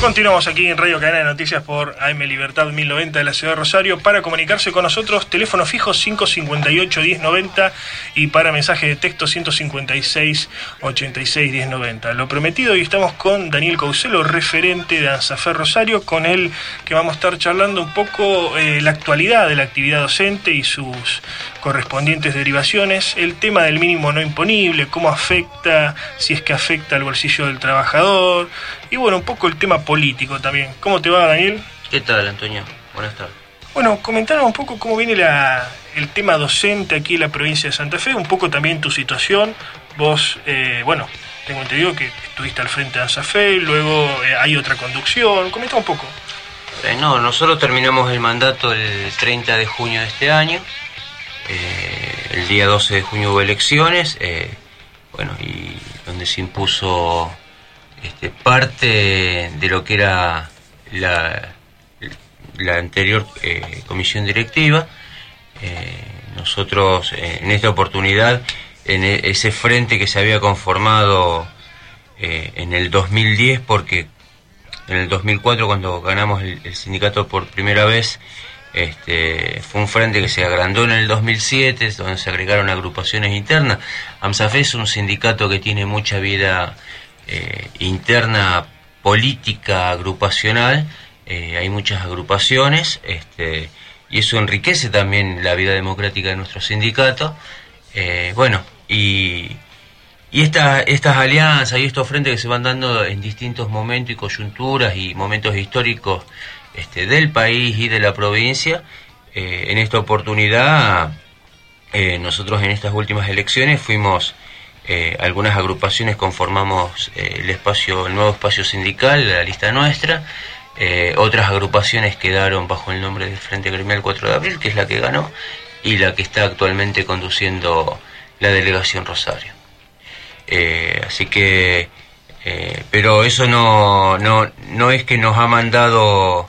Continuamos aquí en Radio Cadena de Noticias por AM Libertad 1090 de la ciudad de Rosario. Para comunicarse con nosotros, teléfono fijo 558-1090 y para mensaje de texto 156-86-1090. Lo prometido, y estamos con Daniel Couselo, referente de ANSAFE Rosario, con él que vamos a estar charlando un poco la actualidad de la actividad docente y sus correspondientes derivaciones, el tema del mínimo no imponible, cómo afecta, si es que afecta al bolsillo del trabajador, y bueno, un poco el tema político también. ¿Cómo te va, Daniel? ¿Qué tal, Antonio? Buenas tardes. Bueno, comentanos un poco cómo viene el tema docente aquí en la provincia de Santa Fe, un poco también tu situación. Vos, bueno, tengo entendido que estuviste al frente de ANSAFE, luego hay otra conducción. Comenta un poco. No, nosotros terminamos el mandato el 30 de junio de este año. El día 12 de junio hubo elecciones, bueno, y donde se impuso parte de lo que era la anterior comisión directiva. Nosotros en esta oportunidad, en ese frente que se había conformado en el 2010, porque en el 2004, cuando ganamos el sindicato por primera vez, fue un frente que se agrandó en el 2007, donde se agregaron agrupaciones internas. ANSAFE es un sindicato que tiene mucha vida interna, política, agrupacional. Hay muchas agrupaciones, y eso enriquece también la vida democrática de nuestro sindicato. Bueno, y estas alianzas y estos frentes que se van dando en distintos momentos y coyunturas y momentos históricos del país y de la provincia, en esta oportunidad nosotros en estas últimas elecciones fuimos algunas agrupaciones, conformamos el nuevo espacio sindical, la lista nuestra. Otras agrupaciones quedaron bajo el nombre del Frente Gremial 4 de Abril, que es la que ganó y la que está actualmente conduciendo la delegación Rosario. Así que pero eso no es que nos ha mandado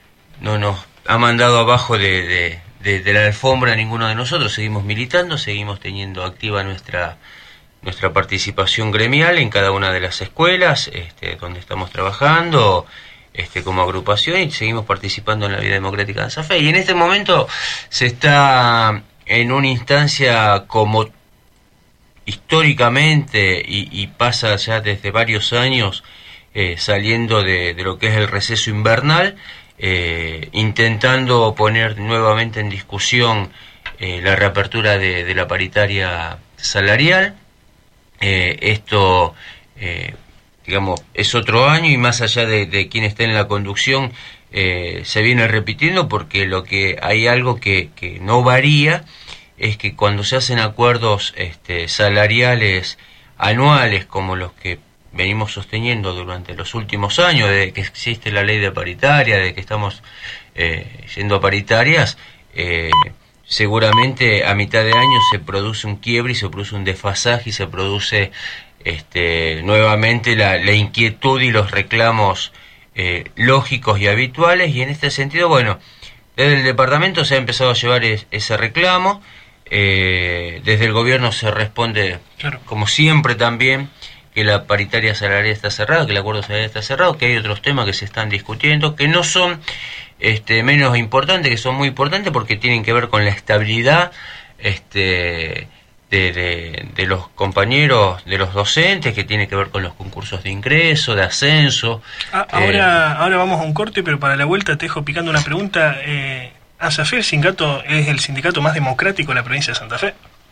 abajo de la alfombra a ninguno de nosotros. Seguimos militando, seguimos teniendo activa nuestra participación gremial en cada una de las escuelas donde estamos trabajando como agrupación, y seguimos participando en la vida democrática de ANSAFE. Y en este momento se está en una instancia como históricamente y pasa ya desde varios años, saliendo de lo que es el receso invernal, intentando poner nuevamente en discusión la reapertura de la paritaria salarial. Esto digamos, es otro año, y más allá de quien esté en la conducción, se viene repitiendo, porque hay algo que no varía, es que cuando se hacen acuerdos salariales anuales, como los que venimos sosteniendo durante los últimos años, desde que existe la ley de paritaria, desde que estamos yendo a paritarias, seguramente a mitad de año se produce un quiebre y se produce un desfasaje y se produce nuevamente la inquietud y los reclamos lógicos y habituales. Y en este sentido, bueno, desde el departamento se ha empezado a llevar ese reclamo. Desde el gobierno se responde, claro, como siempre también, que la paritaria salarial está cerrada, que el acuerdo salarial está cerrado, que hay otros temas que se están discutiendo, que no son menos importantes, que son muy importantes, porque tienen que ver con la estabilidad de los compañeros, de los docentes, que tiene que ver con los concursos de ingreso, de ascenso. Ahora vamos a un corte, pero para la vuelta te dejo picando una pregunta. ANSAFE, el sindicato, es el sindicato más democrático de la provincia de Santa Fe.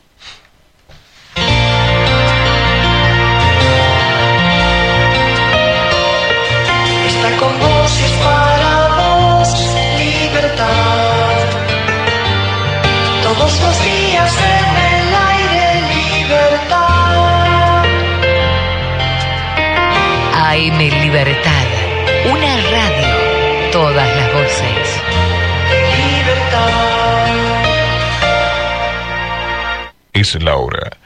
Está con vos, es para vos, libertad. Todos los días en el aire, libertad. AM Libertad, una radio, todas las voces. Es la hora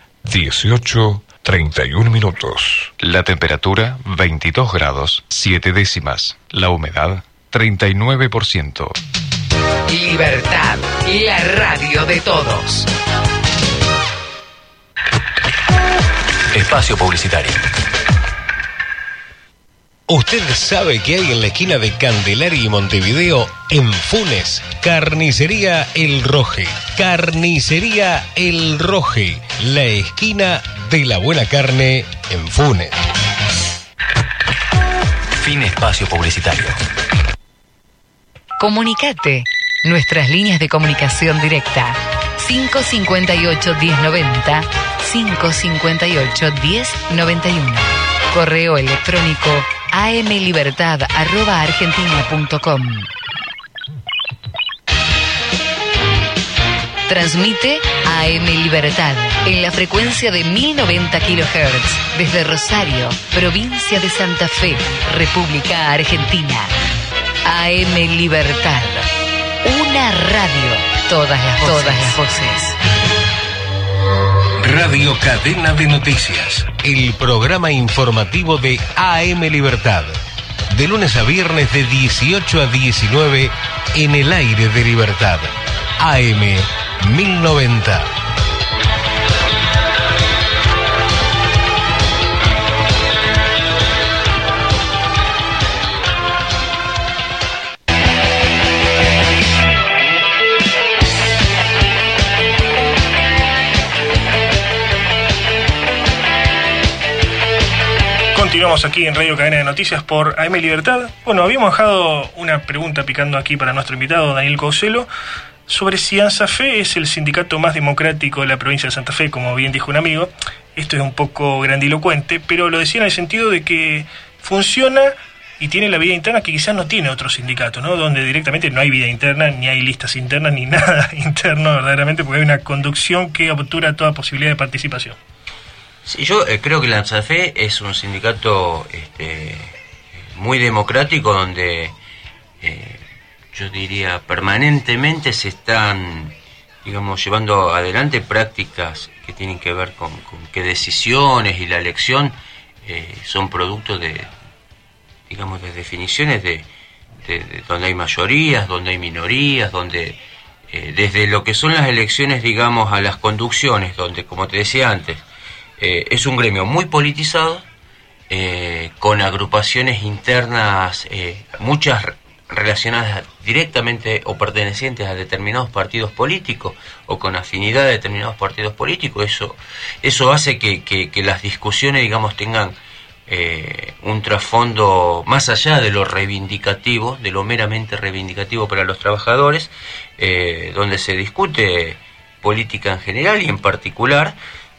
18:31. La temperatura 22 grados 7 décimas. La humedad 39%. Libertad, la radio de todos. Espacio publicitario. ¿Usted sabe qué hay en la esquina de Candelaria y Montevideo? En Funes, Carnicería El Roje. Carnicería El Roje, la esquina de la buena carne en Funes. Fin espacio publicitario. Comunicate. Nuestras líneas de comunicación directa. 558-1090, 558-1091. Correo electrónico amlibertad@argentina.com. Transmite AM Libertad en la frecuencia de 1090 kHz desde Rosario, provincia de Santa Fe, República Argentina. AM Libertad, una radio, todas las voces. Radio Cadena de Noticias, el programa informativo de AM Libertad. De lunes a viernes de 18 a 19 en el aire de Libertad. AM 1090. Continuamos aquí en Radio Cadena de Noticias por AM Libertad. Bueno, habíamos dejado una pregunta picando aquí para nuestro invitado, Daniel Couselo, sobre si ANSAFE es el sindicato más democrático de la provincia de Santa Fe, como bien dijo un amigo. Esto es un poco grandilocuente, pero lo decía en el sentido de que funciona y tiene la vida interna que quizás no tiene otro sindicato, ¿no? Donde directamente no hay vida interna, ni hay listas internas, ni nada interno verdaderamente, porque hay una conducción que obtura toda posibilidad de participación. Sí, yo creo que la ANSAFE es un sindicato muy democrático, donde yo diría permanentemente se están, digamos, llevando adelante prácticas que tienen que ver con qué decisiones y la elección son producto de, digamos, de definiciones de donde hay mayorías, donde hay minorías, donde desde lo que son las elecciones, digamos, a las conducciones, donde, como te decía antes, es un gremio muy politizado, con agrupaciones internas, muchas relacionadas directamente o pertenecientes a determinados partidos políticos o con afinidad a determinados partidos políticos. Eso hace que las discusiones, digamos, tengan un trasfondo más allá de lo reivindicativo, de lo meramente reivindicativo para los trabajadores, donde se discute política en general y en particular,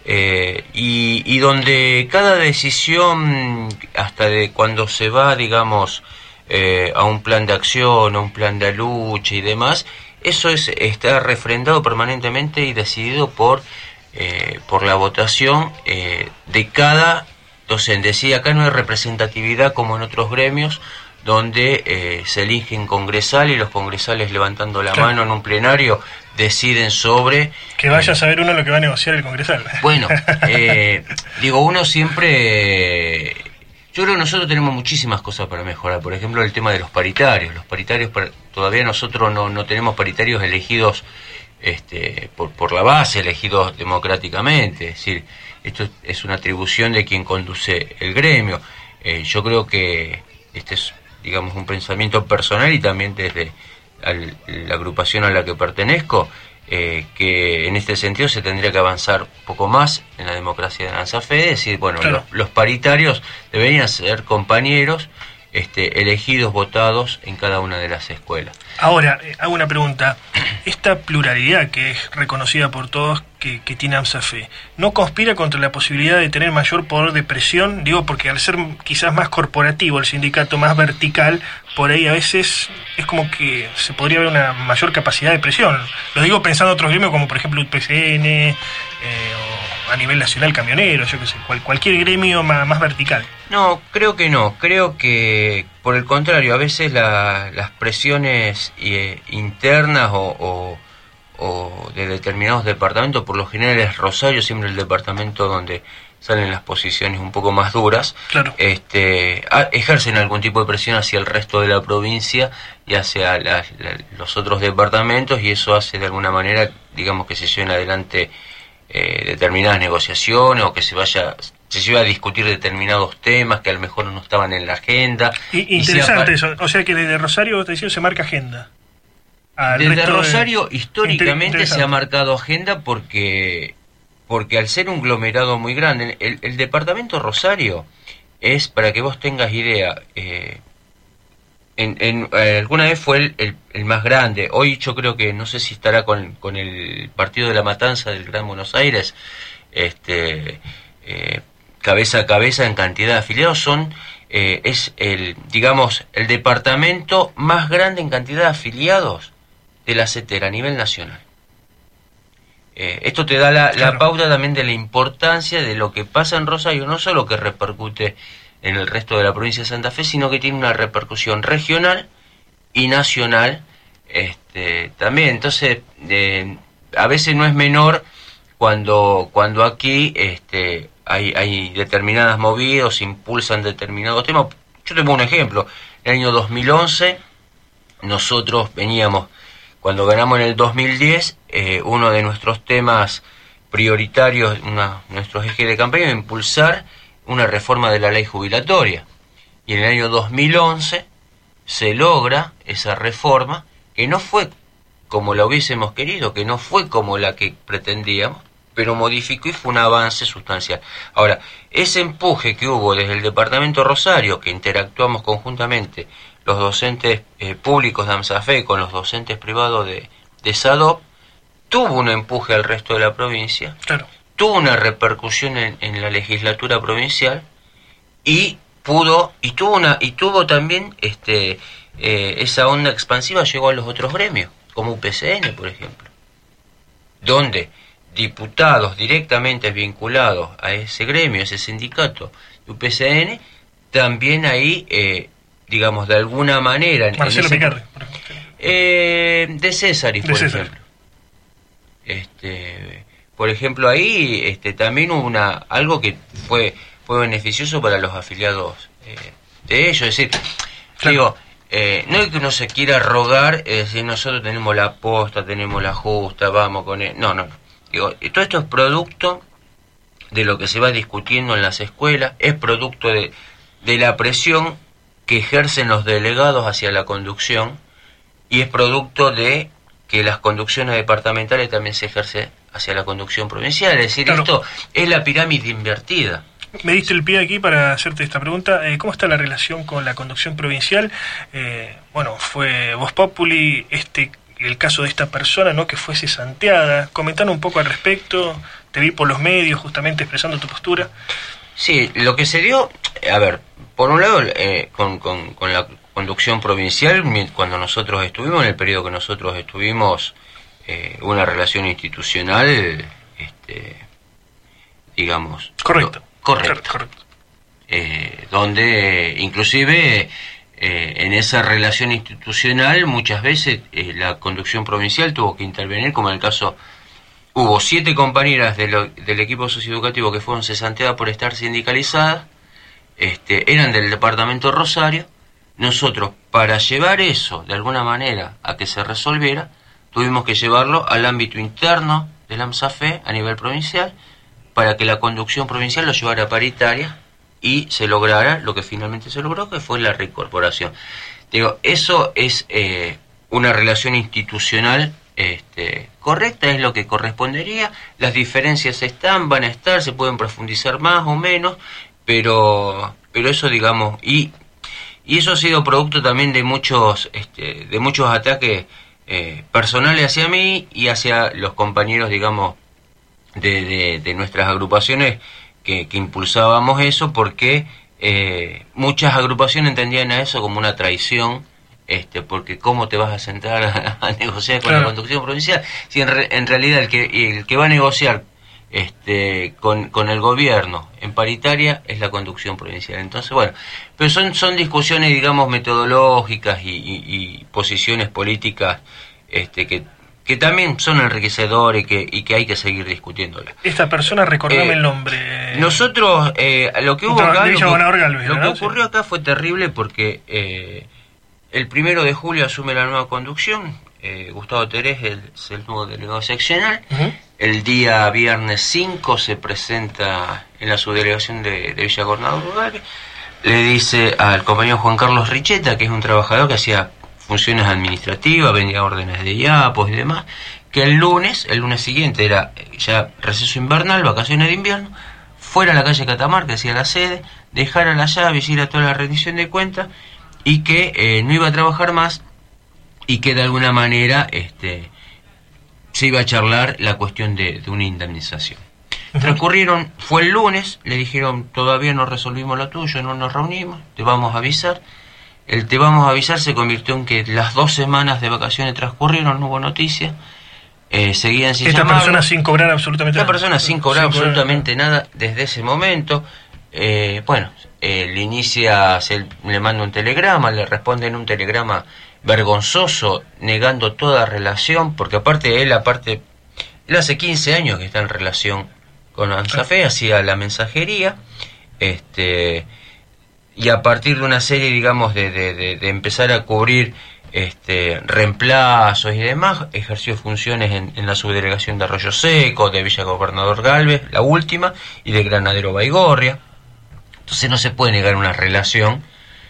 y donde cada decisión, hasta de cuando se va, digamos, a un plan de acción, a un plan de lucha y demás, eso está refrendado permanentemente y decidido por la votación de cada docente. Sí, acá no hay representatividad como en otros gremios, donde se eligen congresales y los congresales, levantando la mano en un plenario, deciden sobre... Que vaya a saber uno lo que va a negociar el congresal. Bueno, digo, uno siempre... Yo creo que nosotros tenemos muchísimas cosas para mejorar. Por ejemplo, el tema de los paritarios. Los paritarios, todavía nosotros no tenemos paritarios elegidos por la base, elegidos democráticamente. Es decir, esto es una atribución de quien conduce el gremio. Yo creo que este es, digamos, un pensamiento personal y también desde la agrupación a la que pertenezco, que en este sentido se tendría que avanzar un poco más en la democracia de ANSAFE. Es decir, bueno, claro, los paritarios deberían ser compañeros elegidos, votados en cada una de las escuelas. Ahora, hago una pregunta. Esta pluralidad que es reconocida por todos que tiene ANSAFE, ¿no conspira contra la posibilidad de tener mayor poder de presión? Digo, porque al ser quizás más corporativo el sindicato, más vertical, por ahí a veces es como que se podría ver una mayor capacidad de presión. Lo digo pensando en otros gremios como por ejemplo el PCN, o a nivel nacional camionero, yo qué sé, cualquier gremio más vertical. No, creo que no. Creo que, por el contrario, a veces las presiones internas o de determinados departamentos, por lo general es Rosario, siempre el departamento donde salen las posiciones un poco más duras, claro, ejercen algún tipo de presión hacia el resto de la provincia y hacia los otros departamentos, y eso hace de alguna manera, digamos, que se lleven adelante determinadas negociaciones o que se vaya se lleva a discutir determinados temas que a lo mejor no estaban en la agenda. Interesante eso, o sea que desde Rosario, te decía, se marca agenda. Desde Rosario históricamente se ha marcado agenda porque al ser un aglomerado muy grande, el departamento Rosario es, para que vos tengas idea, alguna vez fue el más grande. Hoy yo creo que, no sé si estará con el partido de la Matanza del Gran Buenos Aires, cabeza a cabeza en cantidad de afiliados. Es el departamento más grande en cantidad de afiliados de la CETERA a nivel nacional. Esto te da la pauta también de la importancia de lo que pasa en Rosario, no solo que repercute en el resto de la provincia de Santa Fe, sino que tiene una repercusión regional y nacional también. Entonces, a veces no es menor cuando aquí hay determinadas movidas, impulsan determinados temas. Yo te pongo un ejemplo. En el año 2011, nosotros veníamos, cuando ganamos en el 2010, uno de nuestros temas prioritarios, nuestros ejes de campaña, era impulsar una reforma de la ley jubilatoria. Y en el año 2011 se logra esa reforma, que no fue como la hubiésemos querido, que no fue como la que pretendíamos, pero modificó y fue un avance sustancial. Ahora, ese empuje que hubo desde el departamento Rosario, que interactuamos conjuntamente los docentes públicos de AMSAFE con los docentes privados de SADOP, tuvo un empuje al resto de la provincia, tuvo una repercusión en la legislatura provincial y tuvo también esa onda expansiva, llegó a los otros gremios, como UPCN, por ejemplo, donde diputados directamente vinculados a ese gremio, ese sindicato de UPCN, también ahí, de alguna manera... Marcelo Picardi, por ejemplo. De Césaris, por ejemplo. Por ejemplo, ahí también hubo algo que fue beneficioso para los afiliados de ellos. Es decir, no es que uno se quiera rogar, decir, nosotros tenemos la posta, tenemos la justa, vamos con él. No. Todo esto es producto de lo que se va discutiendo en las escuelas, es producto de la presión que ejercen los delegados hacia la conducción, y es producto de que las conducciones departamentales también se ejercen hacia la conducción provincial. Es decir, esto es la pirámide invertida. Me diste el pie aquí para hacerte esta pregunta. ¿Cómo está la relación con la conducción provincial? Fue Voz Populi el caso de esta persona, ¿no?, que fue cesanteada. Comentando un poco al respecto, te vi por los medios justamente expresando tu postura. Sí, lo que se dio, por un lado, con la conducción provincial, cuando nosotros estuvimos, en el periodo que nosotros estuvimos, una relación institucional, Correcto. Donde, inclusive, en esa relación institucional, muchas veces la conducción provincial tuvo que intervenir, como en el caso... Hubo 7 compañeras del equipo socioeducativo que fueron cesanteadas por estar sindicalizadas, eran del departamento Rosario. Nosotros, para llevar eso de alguna manera a que se resolviera, tuvimos que llevarlo al ámbito interno del AMSAFE a nivel provincial, para que la conducción provincial lo llevara paritaria y se lograra lo que finalmente se logró, que fue la reincorporación. Eso es una relación institucional correcta, es lo que correspondería. Las diferencias van a estar, se pueden profundizar más o menos, pero eso, y eso ha sido producto también de muchos ataques personales hacia mí y hacia los compañeros, de nuestras agrupaciones que impulsábamos eso, porque muchas agrupaciones entendían a eso como una traición, porque cómo te vas a sentar a negociar con la conducción provincial, si en realidad el que va a negociar con el gobierno en paritaria es la conducción provincial. Entonces, pero son discusiones, metodológicas y posiciones políticas que también son enriquecedoras y que hay que seguir discutiéndolas. Esta persona, recordame el nombre. Nosotros, lo que hubo acá, lo que ¿no? ocurrió acá fue terrible, porque el 1 de julio asume la nueva conducción. Gustavo Terés es el nuevo delegado seccional. el día viernes 5 se presenta en la subdelegación de Villa Gobernador Galvez, le dice al compañero Juan Carlos Richeta, que es un trabajador que hacía funciones administrativas, vendía órdenes de IAPOS y demás, que el lunes siguiente era ya receso invernal, vacaciones de invierno, fuera a la calle Catamarca, que hacía la sede, dejara la llave, hiciera toda la rendición de cuentas y que no iba a trabajar más y que de alguna manera se iba a charlar la cuestión de una indemnización. Transcurrieron, fue el lunes, le dijeron todavía no resolvimos lo tuyo, no nos reunimos, te vamos a avisar. El te vamos a avisar se convirtió en que las 2 semanas de vacaciones transcurrieron, no hubo noticia, seguían sin esta llamar. persona sin cobrar absolutamente Esta nada. persona sin cobrar absolutamente nada desde ese momento. Le inicia, le manda un telegrama, le responde en un telegrama vergonzoso, negando toda relación, porque él hace 15 años que está en relación con ANSAFE, hacía la mensajería, y a partir de una serie, digamos, de empezar a cubrir reemplazos y demás, ejerció funciones en la subdelegación de Arroyo Seco, de Villa Gobernador Galvez, la última, y de Granadero Baigorria. Entonces no se puede negar una relación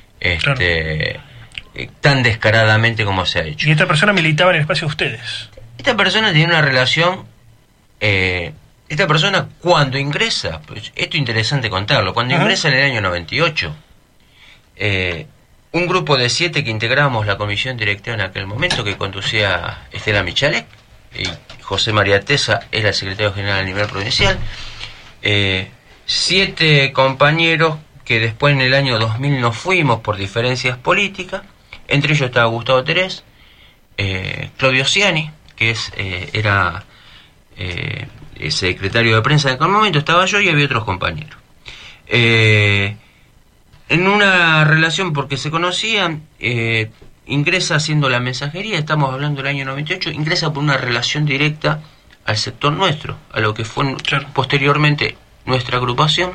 tan descaradamente como se ha hecho. Y esta persona militaba en el espacio de ustedes. Esta persona tiene una relación... esta persona cuando ingresa, pues, esto es interesante contarlo, cuando ingresa en el año 98, un grupo de 7 que integramos la comisión directiva en aquel momento, que conducía Estela Michalek, y José María Tesa era el secretario general a nivel provincial, 7 compañeros que después en el año 2000 nos fuimos por diferencias políticas, entre ellos estaba Gustavo Terés, Claudio Ciani, que era secretario de prensa en aquel momento, estaba yo y había otros compañeros. En una relación porque se conocían, ingresa haciendo la mensajería, estamos hablando del año 98, ingresa por una relación directa al sector nuestro, a lo que fue posteriormente nuestra agrupación.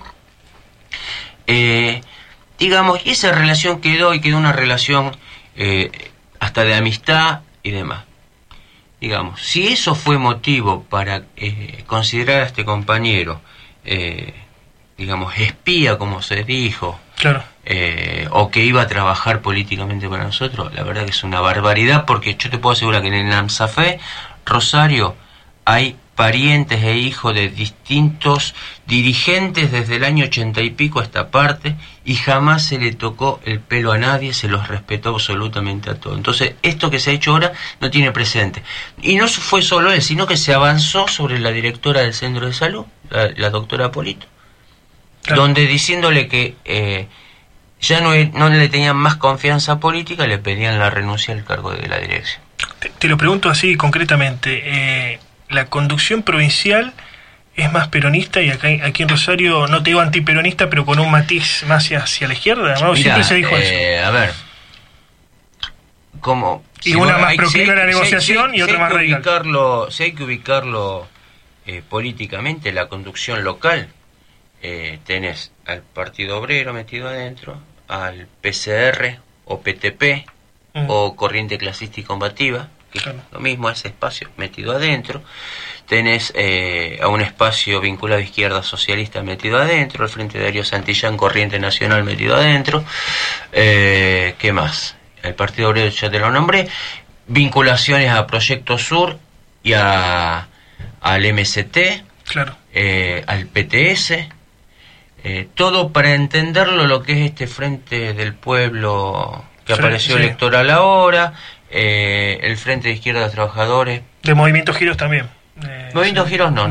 Digamos, y esa relación quedó una relación hasta de amistad y demás. Digamos, si eso fue motivo para considerar a este compañero, digamos, espía, como se dijo, o que iba a trabajar políticamente para nosotros, la verdad que es una barbaridad, porque yo te puedo asegurar que en el ANSAFE, Rosario, hay parientes e hijos de distintos dirigentes desde el año 80 y pico a esta parte, y jamás se le tocó el pelo a nadie, se los respetó absolutamente a todos. Entonces, esto que se ha hecho ahora no tiene precedente. Y no fue solo él, sino que se avanzó sobre la directora del centro de salud, la doctora Polito, donde diciéndole que ya no le tenían más confianza política, le pedían la renuncia al cargo de la dirección. Te lo pregunto así concretamente, la conducción provincial es más peronista, y aquí en Rosario, no te digo antiperonista, pero con un matiz más hacia la izquierda, ¿no? Mirá, siempre se dijo eso. A ver, como... Y una más proclive a la negociación y otra más radical. Si hay que ubicarlo políticamente, la conducción local, tenés al Partido Obrero metido adentro, al PCR o PTP o Corriente Clasista y Combativa, que es lo mismo, ese espacio metido adentro. Tenés a un espacio vinculado a Izquierda Socialista metido adentro, el Frente de Darío Santillán, Corriente Nacional metido adentro. ¿Qué más? El Partido Obrero ya te lo nombré. Vinculaciones a Proyecto Sur y al MST, al PTS. Todo para entenderlo, lo que es este Frente del Pueblo que apareció electoral ahora, el Frente de Izquierda de Trabajadores. De Movimiento Giros también. Movimiento Giros no.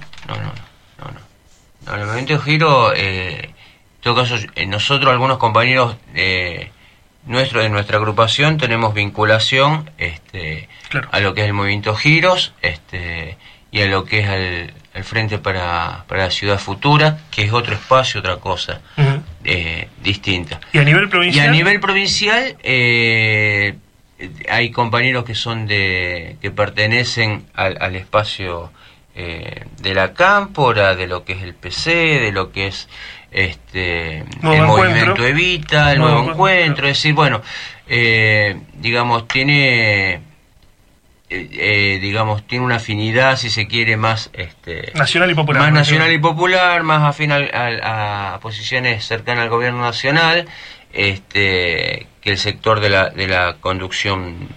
El Movimiento Giros, en todo caso, nosotros, algunos compañeros de nuestra agrupación, tenemos vinculación a lo que es el Movimiento Giros, y a lo que es el Frente para la Ciudad Futura, que es otro espacio, otra cosa distinta. ¿Y a nivel provincial? Y a nivel provincial hay compañeros que son que pertenecen al espacio de la Cámpora, de lo que es el PC, de lo que es el Movimiento Evita, el Nuevo Encuentro, es decir, bueno, digamos, tiene digamos, tiene una afinidad, si se quiere, más nacional y popular. Más nacional y popular, más afín a posiciones cercanas al gobierno nacional, que el sector de la conducción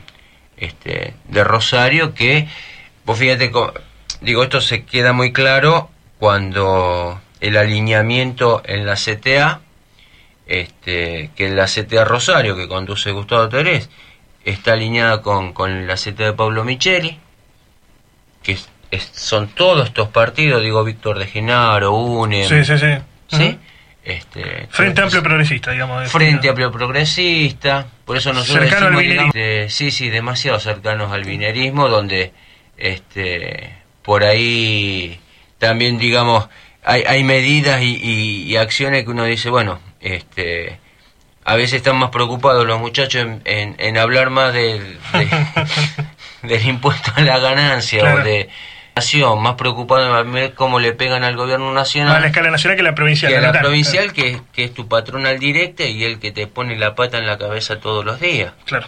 de Rosario, que, vos fíjate, digo, esto se queda muy claro cuando el alineamiento en la CTA, que la CTA Rosario, que conduce Gustavo Terés, está alineada con la CTA de Pablo Micheli, que son todos estos partidos, digo, Víctor de Genaro, UNEM. Sí. ¿Sí? Frente Amplio Progresista, digamos. Frente Amplio Progresista, por eso nosotros cercano al decimos, sí, demasiado cercanos al binerismo, donde por ahí también, digamos, hay medidas y acciones que uno dice, bueno, a veces están más preocupados los muchachos en hablar más del impuesto a la ganancia, claro, o de nación, más preocupados en ver cómo le pegan al gobierno nacional. Más a la escala nacional que la provincial. Que la provincial, claro, que es tu patronal directa y el que te pone la pata en la cabeza todos los días. Claro.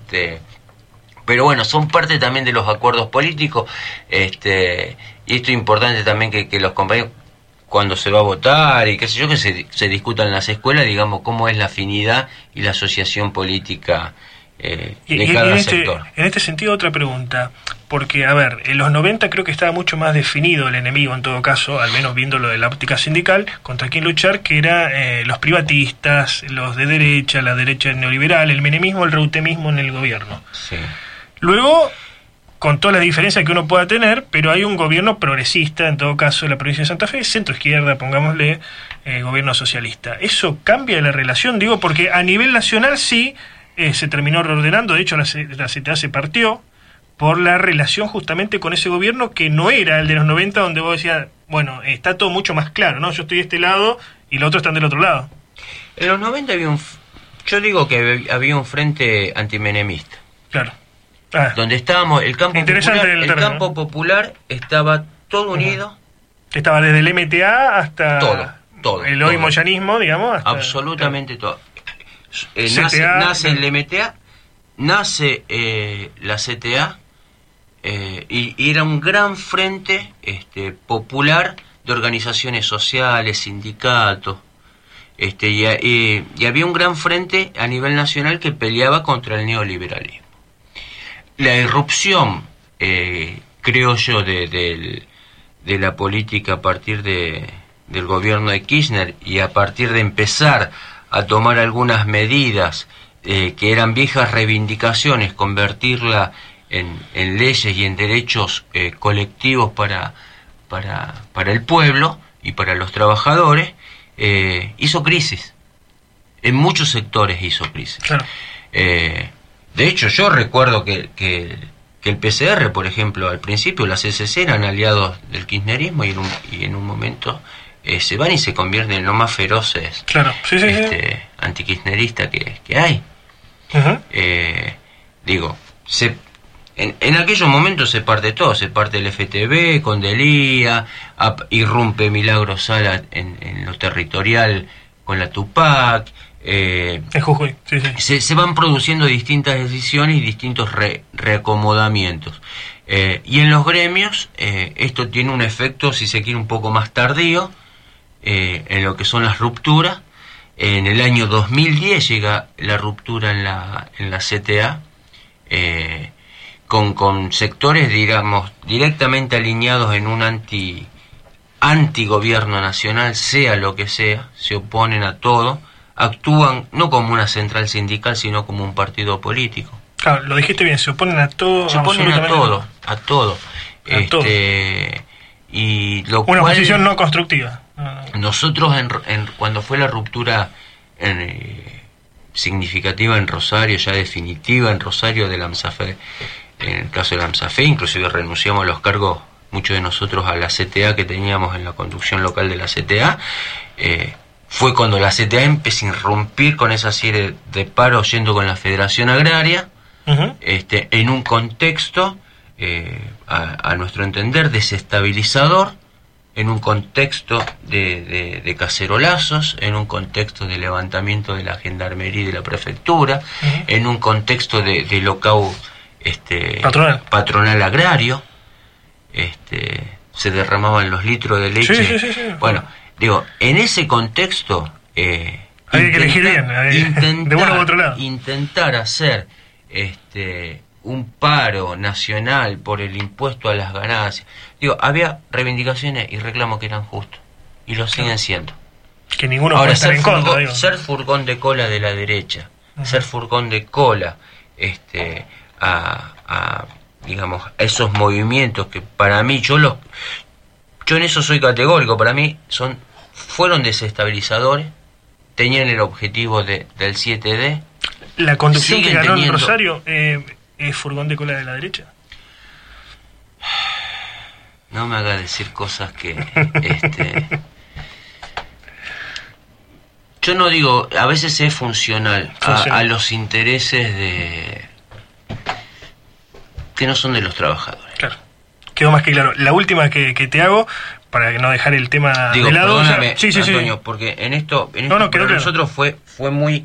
Pero bueno, son parte también de los acuerdos políticos, y esto es importante también que los compañeros, cuando se va a votar y qué sé yo, que se discutan en las escuelas, digamos, cómo es la afinidad y la asociación política de cada sector. En este sentido, otra pregunta, porque, a ver, en los 90 creo que estaba mucho más definido el enemigo, en todo caso, al menos viéndolo de la óptica sindical, contra quién luchar, que era los privatistas, los de derecha, la derecha neoliberal, el menemismo, el reutemismo en el gobierno. Sí. Luego, con todas las diferencias que uno pueda tener, pero hay un gobierno progresista, en todo caso, en la provincia de Santa Fe, centro-izquierda, pongámosle, gobierno socialista. ¿Eso cambia la relación? Digo, porque a nivel nacional sí se terminó reordenando, de hecho la CTA se partió por la relación justamente con ese gobierno que no era el de los 90, donde vos decías, bueno, está todo mucho más claro, ¿no? Yo estoy de este lado y los otros están del otro lado. En los 90 yo digo que había un frente antimenemista. Claro. Donde estábamos, el campo popular estaba todo unido. Estaba desde el MTA hasta todo, el hoy moyanismo, digamos. Hasta, absolutamente claro, todo. Nace el MTA, nace la CTA, y era un gran frente popular de organizaciones sociales, sindicatos, y había un gran frente a nivel nacional que peleaba contra el neoliberalismo. La irrupción, creo yo, de la política a partir del gobierno de Kirchner y a partir de empezar a tomar algunas medidas que eran viejas reivindicaciones, convertirla en leyes y en derechos colectivos para el pueblo y para los trabajadores, hizo crisis. En muchos sectores hizo crisis. Claro. De hecho, yo recuerdo que el PCR, por ejemplo, al principio las CCC eran aliados del kirchnerismo y en un momento se van y se convierten en los más feroces, claro, sí. antikirchneristas que hay. Uh-huh. Digo, en aquellos momentos se parte todo, se parte el FTB con Delía, irrumpe Milagro Sala en lo territorial con la Tupac. En Jujuy, sí. Se van produciendo distintas decisiones y distintos reacomodamientos. Y en los gremios esto tiene un efecto, si se quiere, un poco más tardío, en lo que son las rupturas. En el año 2010 llega la ruptura en la CTA, con sectores, digamos, directamente alineados en un antigobierno nacional, sea lo que sea, se oponen a todo. Actúan no como una central sindical, sino como un partido político. Claro, lo dijiste bien, se oponen a todo. Se oponen a todo. Todo. Y lo una cual, posición no constructiva. Nosotros, cuando fue la ruptura significativa en Rosario, ya definitiva en Rosario del AMSAFE, en el caso del AMSAFE, inclusive renunciamos a los cargos, muchos de nosotros, a la CTA que teníamos en la conducción local de la CTA, fue cuando la CTA empezó a irrumpir con esa serie de paros yendo con la Federación Agraria, uh-huh, en un contexto, a nuestro entender, desestabilizador, en un contexto de cacerolazos, en un contexto de levantamiento de la gendarmería y de la prefectura, uh-huh, en un contexto de lockout patronal agrario, se derramaban los litros de leche. Sí. Bueno, digo, en ese contexto había que elegir bien, de uno u otro lado. Intentar hacer un paro nacional por el impuesto a las ganancias. Digo, había reivindicaciones y reclamos que eran justos y lo siguen siendo. Que ninguno ahora puede estar en contra, digo. Ser furgón de cola de la derecha, ser furgón de cola a digamos, a esos movimientos que para mí yo en eso soy categórico, para mí fueron desestabilizadores, tenían el objetivo del 7D. La conducción que ganó en Rosario es furgón de cola de la derecha. No me haga decir cosas que yo no digo, a veces es funcional. A los intereses que no son de los trabajadores. Claro, quedó más que claro. La última que te hago, para no dejar el tema de lado. Perdóname, sí, Antonio, porque en esto para claro. Nosotros fue muy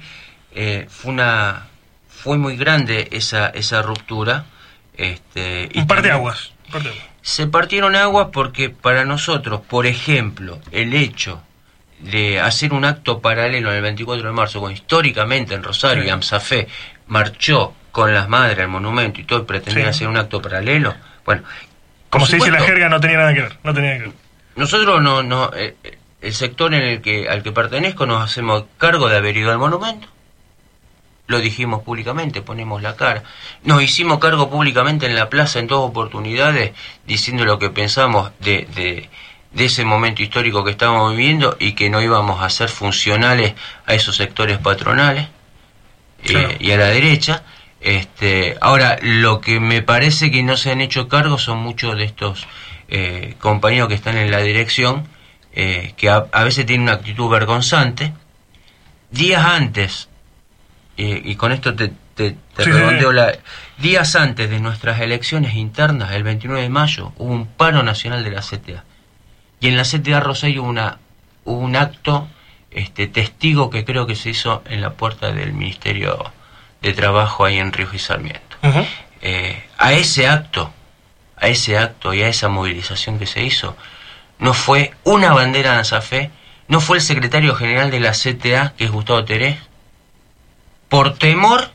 grande esa ruptura. Un par de aguas. Se partieron aguas porque para nosotros, por ejemplo, el hecho de hacer un acto paralelo en el 24 de marzo, cuando históricamente en Rosario y AMSAFE marchó con las madres al monumento y todo, y pretendían hacer un acto paralelo, bueno, como se dice en la jerga, no tenía nada que ver. Nosotros el sector al que pertenezco nos hacemos cargo de haber ido al monumento. Lo dijimos públicamente, ponemos la cara. Nos hicimos cargo públicamente en la plaza en 2 oportunidades, diciendo lo que pensamos de ese momento histórico que estábamos viviendo y que no íbamos a ser funcionales a esos sectores patronales y a la derecha. Ahora, lo que me parece que no se han hecho cargo son muchos de estos compañeros que están en la dirección, que a veces tienen una actitud vergonzante. Días antes, y con esto te redondeo días antes de nuestras elecciones internas, el 29 de mayo, hubo un paro nacional de la CTA. Y en la CTA Rosario hubo un acto testigo que creo que se hizo en la puerta del Ministerio de Trabajo ahí en Ríos y Sarmiento. A ese acto y a esa movilización que se hizo, no fue una bandera de ANSAFE, no fue el secretario general de la CTA, que es Gustavo Terés, por temor,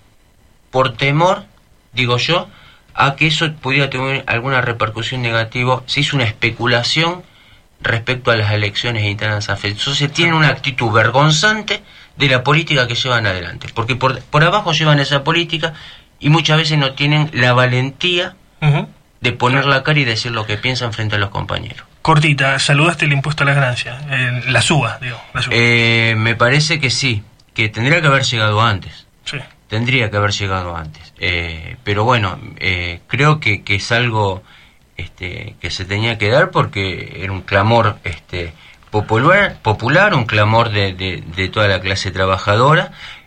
digo yo, a que eso pudiera tener alguna repercusión negativa. Se hizo una especulación respecto a las elecciones internas de ANSAFE. Entonces tienen una actitud vergonzante de la política que llevan adelante, porque por abajo llevan esa política y muchas veces no tienen la valentía de poner la cara y decir lo que piensan frente a los compañeros. Cortita, saludaste el impuesto a las ganancias, la suba, digo. Me parece que sí, que tendría que haber llegado antes. Sí. Tendría que haber llegado antes. Pero bueno, creo que es algo que se tenía que dar porque era un clamor popular, un clamor de toda la clase trabajadora.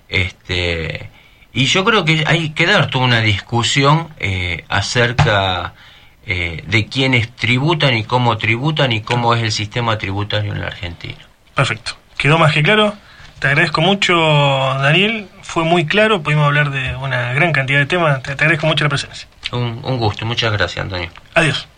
Y yo creo que hay que dar toda una discusión acerca de quiénes tributan y cómo es el sistema tributario en la Argentina. Perfecto. Quedó más que claro. Te agradezco mucho, Daniel. Fue muy claro, pudimos hablar de una gran cantidad de temas. Te agradezco mucho la presencia. Un gusto. Muchas gracias, Antonio. Adiós.